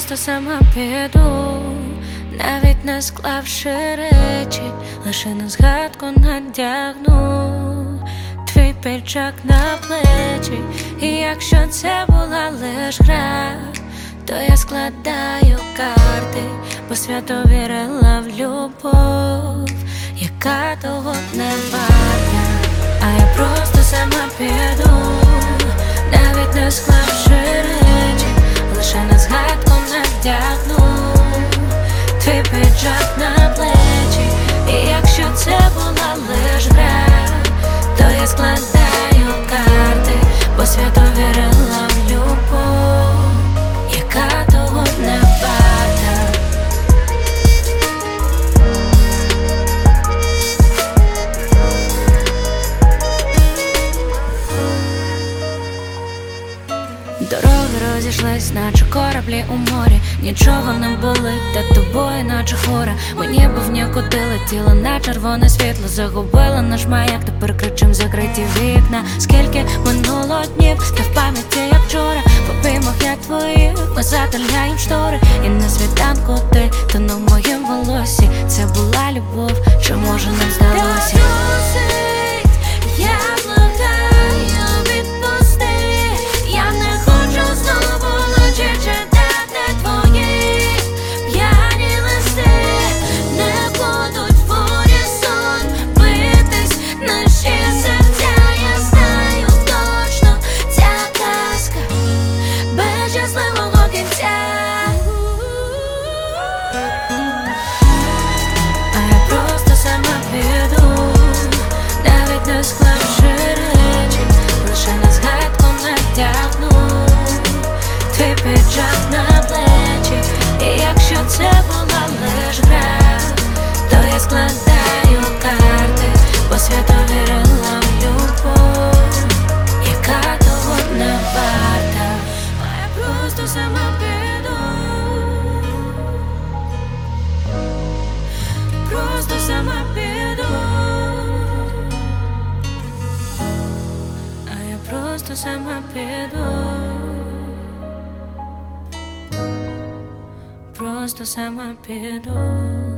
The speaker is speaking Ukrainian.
просто сама піду, навіть не склавши речі, лише на згадку надягну твій піджак на плечі. І якщо це була лиш гра, то я складаю карти, бо свято вірила в любов, яка того не варта. А я просто сама піду, навіть не склавши речі, лише на згадку надягну твій піджак на плечі. І якщо це була лиш гра, то я складаю карти, бо свято вірила в любов, яка того не варта. Дороги розійшлись, наче кораблі у морі. Нічого не болить, та тобою, наче хвора. Мені був нікуди летіла на червоне світло. Загубила наш маяк, тепер кричим закриті вікна. Скільки минуло днів, та в пам'яті як вчора. В обіймах я твоїх, ми затуляєм штори. І на світанку ти тонув в моїм волосі. Це була любов, що може нам здалося. Я благаю, відпусти. Я не хочу знову ночі читати твої п'яні листи. Не будуть в унісон битись наші серця. Я знаю точно, ця казка без щасливого кінця. А я просто сама піду, навіть не склавши речі, лише на згадку надягну твій піджак на плечі. І якщо це була лиш гра, то я складаю карти, бо свято вірила в любов, яка того не варта. А я просто сама піду, просто сама піду. А я просто сама піду, просто сама піду.